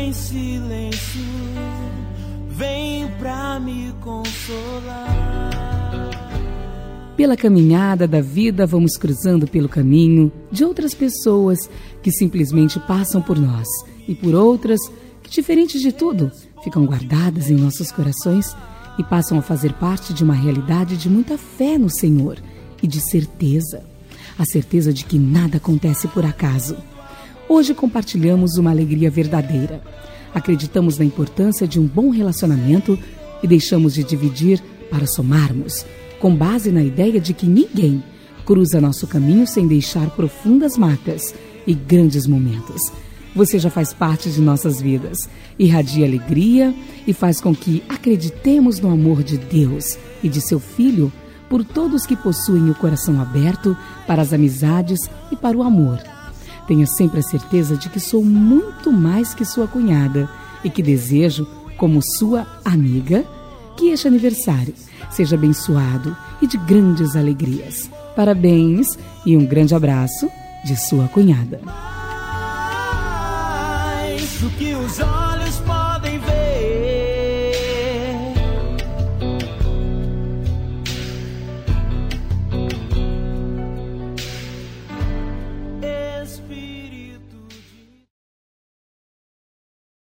em silêncio vem pra me consolar. Pela caminhada da vida, vamos cruzando pelo caminho de outras pessoas que simplesmente passam por nós e por outras que, diferente de tudo, ficam guardadas em nossos corações e passam a fazer parte de uma realidade de muita fé no Senhor e de certeza. A certeza de que nada acontece por acaso. Hoje compartilhamos uma alegria verdadeira. Acreditamos na importância de um bom relacionamento e deixamos de dividir para somarmos, com base na ideia de que ninguém cruza nosso caminho sem deixar profundas marcas e grandes momentos. Você já faz parte de nossas vidas, irradia alegria e faz com que acreditemos no amor de Deus e de seu Filho por todos que possuem o coração aberto para as amizades e para o amor. Tenha sempre a certeza de que sou muito mais que sua cunhada e que desejo, como sua amiga, que este aniversário seja abençoado e de grandes alegrias. Parabéns e um grande abraço de sua cunhada. Do que os olhos